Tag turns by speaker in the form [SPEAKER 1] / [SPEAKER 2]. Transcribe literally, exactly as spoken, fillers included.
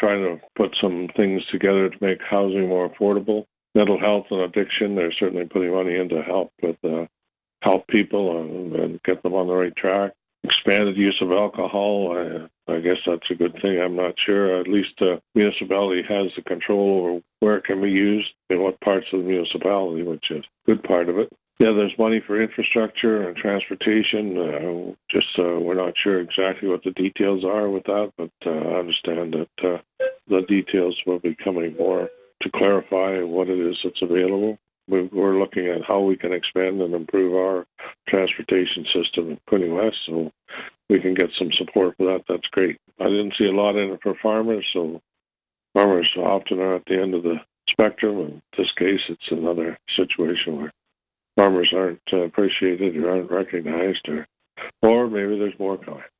[SPEAKER 1] trying to put some things together to make housing more affordable. Mental health and addiction, they're certainly putting money in to help with uh, help people and, and get them on the right track. Expanded use of alcohol, I, I guess that's a good thing. I'm not sure. At least the municipality has the control over where it can be used in what parts of the municipality, which is a good part of it. Yeah, there's money for infrastructure and transportation. Uh, just uh, we're not sure exactly what the details are with that, but uh, I understand that uh, the details will be coming more to clarify what it is that's available. We're looking at how we can expand and improve our transportation system in Quinte West, so we can get some support for that. That's great. I didn't see a lot in it for farmers, so farmers often are at the end of the spectrum. In this case, it's another situation where farmers aren't appreciated or aren't recognized, or, or maybe there's more coming.